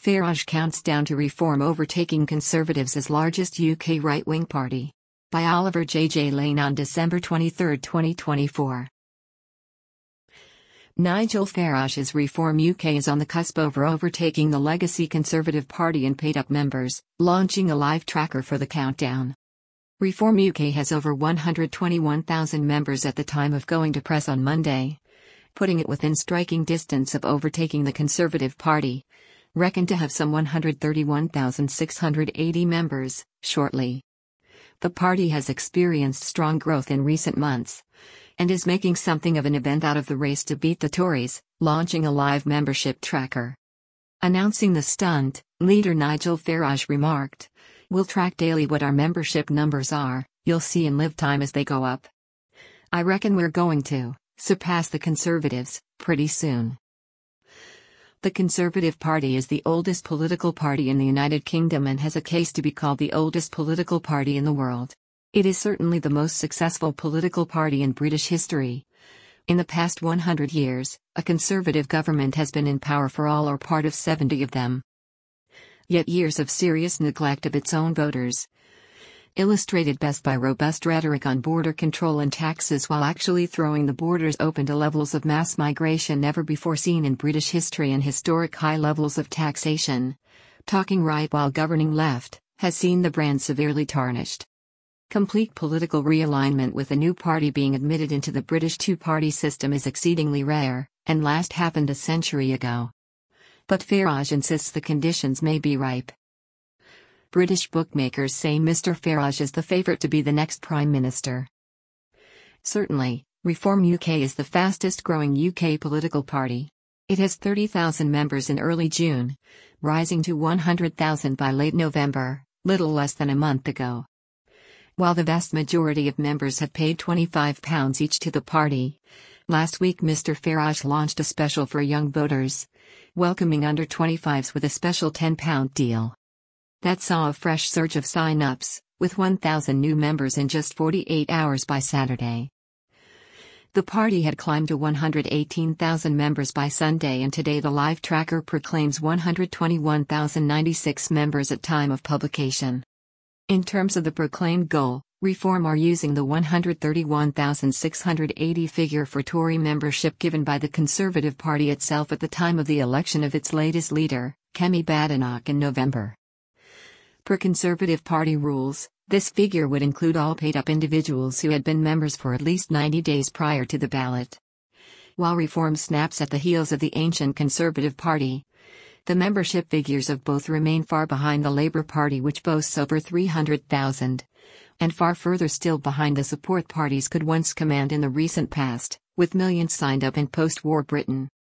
Farage counts down to Reform overtaking Conservatives as largest UK right-wing party. By Oliver J. Lane on December 23, 2024. Nigel Farage's Reform UK is on the cusp of overtaking the legacy Conservative Party in paid-up members, launching a live tracker for the countdown. Reform UK has over 121,000 members at the time of going to press on Monday, putting it within striking distance of overtaking the Conservative Party, reckoned to have some 131,680 members, shortly. The party has experienced strong growth in recent months, and is making something of an event out of the race to beat the Tories, launching a live membership tracker. Announcing the stunt, leader Nigel Farage remarked, "We'll track daily what our membership numbers are, you'll see in live time as they go up. I reckon we're going to surpass the Conservatives pretty soon." The Conservative Party is the oldest political party in the United Kingdom and has a case to be called the oldest political party in the world. It is certainly the most successful political party in British history. In the past 100 years, a Conservative government has been in power for all or part of 70 of them. Yet years of serious neglect of its own voters, illustrated best by robust rhetoric on border control and taxes while actually throwing the borders open to levels of mass migration never before seen in British history and historic high levels of taxation, talking right while governing left, has seen the brand severely tarnished. Complete political realignment with a new party being admitted into the British two-party system is exceedingly rare, and last happened a century ago. But Farage insists the conditions may be ripe. British bookmakers say Mr. Farage is the favourite to be the next Prime Minister. Certainly, Reform UK is the fastest growing UK political party. It has 30,000 members in early June, rising to 100,000 by late November, little less than a month ago. While the vast majority of members have paid £25 each to the party, last week Mr. Farage launched a special for young voters, welcoming under 25s with a special £10 deal. That saw a fresh surge of sign-ups, with 1,000 new members in just 48 hours by Saturday. The party had climbed to 118,000 members by Sunday, and today the live tracker proclaims 121,096 members at time of publication. In terms of the proclaimed goal, Reform are using the 131,680 figure for Tory membership given by the Conservative Party itself at the time of the election of its latest leader, Kemi Badenoch, in November. Per Conservative Party rules, this figure would include all paid-up individuals who had been members for at least 90 days prior to the ballot. While Reform snaps at the heels of the ancient Conservative Party, the membership figures of both remain far behind the Labour Party, which boasts over 300,000, and far further still behind the support parties could once command in the recent past, with millions signed up in post-war Britain.